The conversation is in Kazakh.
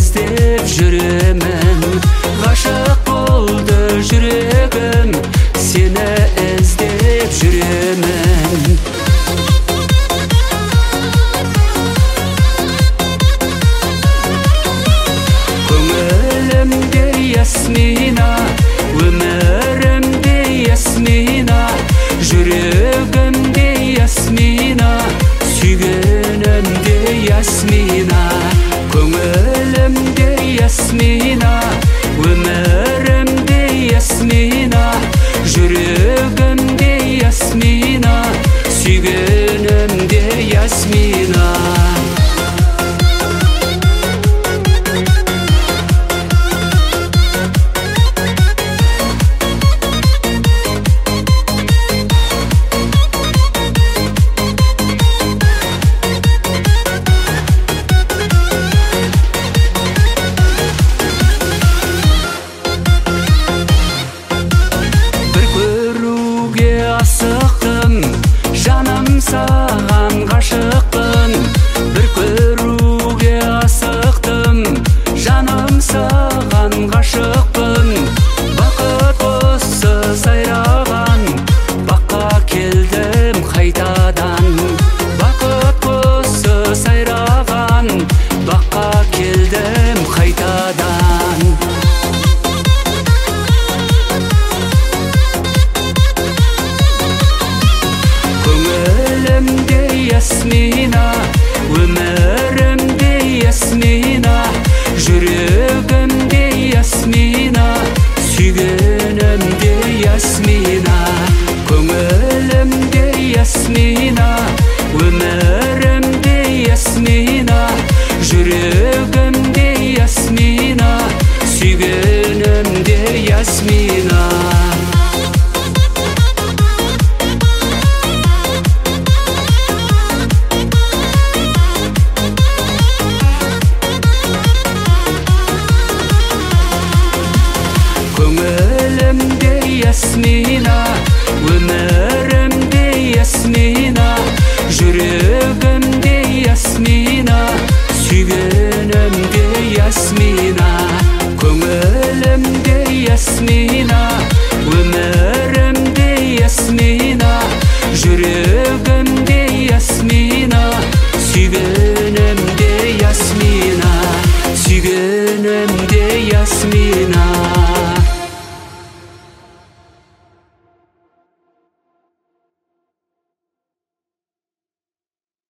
іздеп жүремін. Ғашық болды жүрегім, сені іздеп жүремін. Көңілімде ясмина, өмірімде ясмина, жүрегімде ясмина, сүйгенімде ясмина. Көңілімде ясмина, өмірімде ясмина, жүрегімде ясмина, сүйгенімде ясмина. Асықтым, жаным саған ғашықпын. Бір көруге асықтым, жаным саған ғашықпын. Бақыт осы сайраған, баққа келдім қайтадан. Бақыт осы сайраған, баққа келдім қайтадан. Көңілімде ясмина, өмірімде ясмина, жүрегімде ясмина, сүйгенімде ясмина. Көңілімде ясмина, өмірімде ясмина, жүрегімде ясмина, сүйгенімде ясмина. Көңілімде ясмина, өмірімде ясмина, жүрегімде ясмина, сүйгенімде ясмина. Көңілімде ясмина, өмірімде ясмина, жүрегімде ясмина, сүйгенімде ясмина, сүйгенімде ясмина.